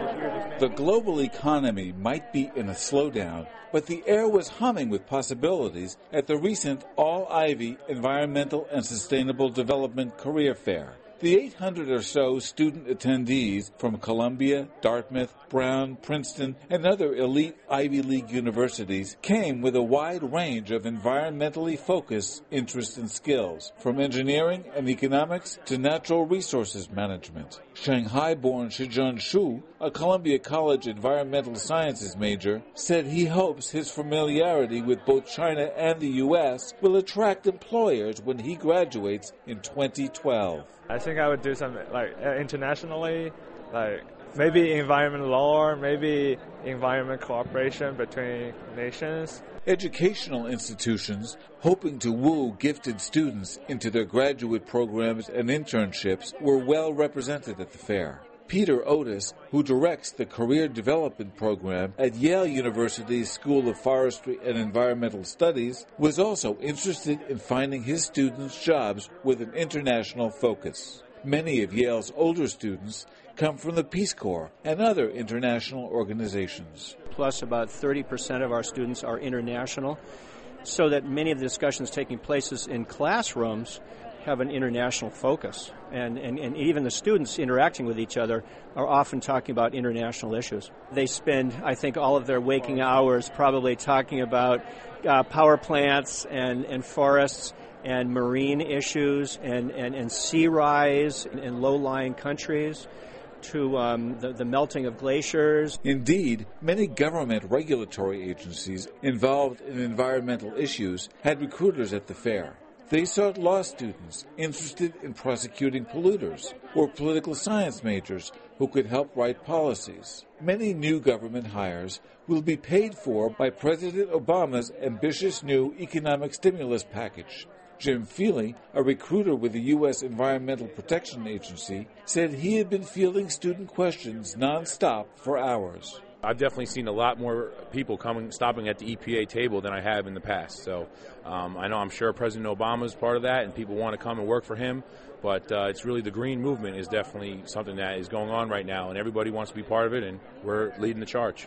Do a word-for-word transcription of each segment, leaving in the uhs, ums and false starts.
The global economy might be in a slowdown, but the air was humming with possibilities at the recent All-Ivy Environmental and Sustainable Development Career Fair. The eight hundred or so student attendees from Columbia, Dartmouth, Brown, Princeton, and other elite Ivy League universities came with a wide range of environmentally focused interests and skills, from engineering and economics to natural resources management. Shanghai-born Shijun Shu, a Columbia College environmental sciences major, said he hopes his familiarity with both China and the U S will attract employers when he graduates in twenty twelve. I think I would do something like uh, internationally, like maybe environment law, maybe environment cooperation between nations. Educational institutions hoping to woo gifted students into their graduate programs and internships were well represented at the fair. Peter Otis, who directs the Career Development Program at Yale University's School of Forestry and Environmental Studies, was also interested in finding his students jobs with an international focus. Many of Yale's older students come from the Peace Corps and other international organizations. Plus, about thirty percent of our students are international, so that many of the discussions taking place in classrooms have an international focus. And, and, and even the students interacting with each other are often talking about international issues. They spend, I think, all of their waking hours probably talking about uh, power plants and, and forests and marine issues and, and, and sea rise in, in low-lying countries, to um, the, the melting of glaciers. Indeed, many government regulatory agencies involved in environmental issues had recruiters at the fair. They sought law students interested in prosecuting polluters, or political science majors who could help write policies. Many new government hires will be paid for by President Obama's ambitious new economic stimulus package. Jim Feely, a recruiter with the U S Environmental Protection Agency, said he had been fielding student questions nonstop for hours. I've definitely seen a lot more people coming, stopping at the E P A table than I have in the past. So um, I know I'm sure President Obama is part of that, and people want to come and work for him. But uh, it's really the green movement is definitely something that is going on right now, and everybody wants to be part of it, and we're leading the charge.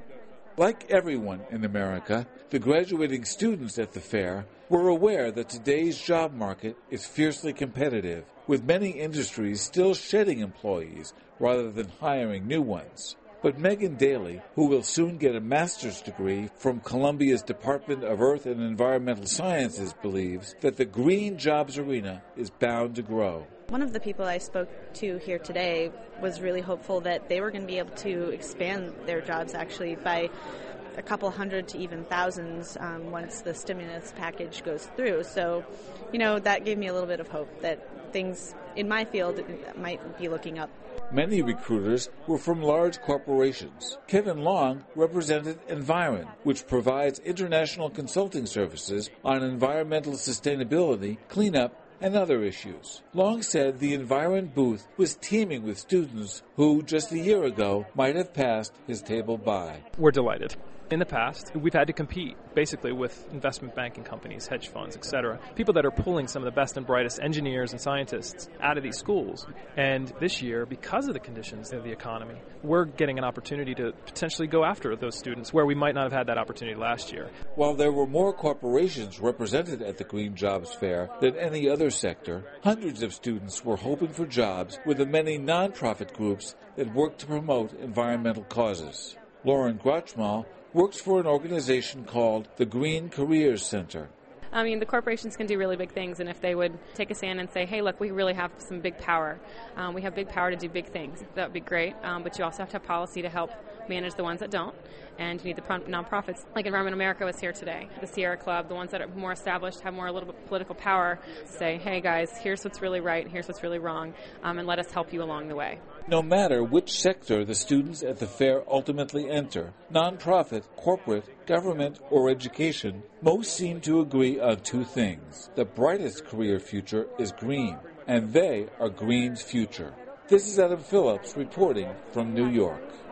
Like everyone in America, the graduating students at the fair were aware that today's job market is fiercely competitive, with many industries still shedding employees rather than hiring new ones. But Megan Daly, who will soon get a master's degree from Columbia's Department of Earth and Environmental Sciences, believes that the green jobs arena is bound to grow. One of the people I spoke to here today was really hopeful that they were going to be able to expand their jobs actually by a couple hundred to even thousands um, once the stimulus package goes through. So, you know, that gave me a little bit of hope that things in my field might be looking up. Many recruiters were from large corporations. Kevin Long represented Environ, which provides international consulting services on environmental sustainability, cleanup, and other issues. Long said the Environ booth was teeming with students who, just a year ago, might have passed his table by. We're delighted. In the past, we've had to compete basically with investment banking companies, hedge funds, et cetera, people that are pulling some of the best and brightest engineers and scientists out of these schools. And this year, because of the conditions of the economy, we're getting an opportunity to potentially go after those students where we might not have had that opportunity last year. While there were more corporations represented at the Green Jobs Fair than any other sector, hundreds of students were hoping for jobs with the many nonprofit groups that work to promote environmental causes. Lauren Grotchmal works for an organization called the Green Careers Center. I mean, the corporations can do really big things, and if they would take a stand and say, hey, look, we really have some big power. Um, we have big power to do big things. That would be great, um, but you also have to have policy to help manage the ones that don't, and you need the pro- nonprofits. Like Environment America was here today, the Sierra Club, the ones that are more established, have more a little bit political power, say, hey, guys, here's what's really right, here's what's really wrong, um, and let us help you along the way. No matter which sector the students at the fair ultimately enter, nonprofit, corporate, government, or education, most seem to agree on two things. The brightest career future is green, and they are green's future. This is Adam Phillips reporting from New York.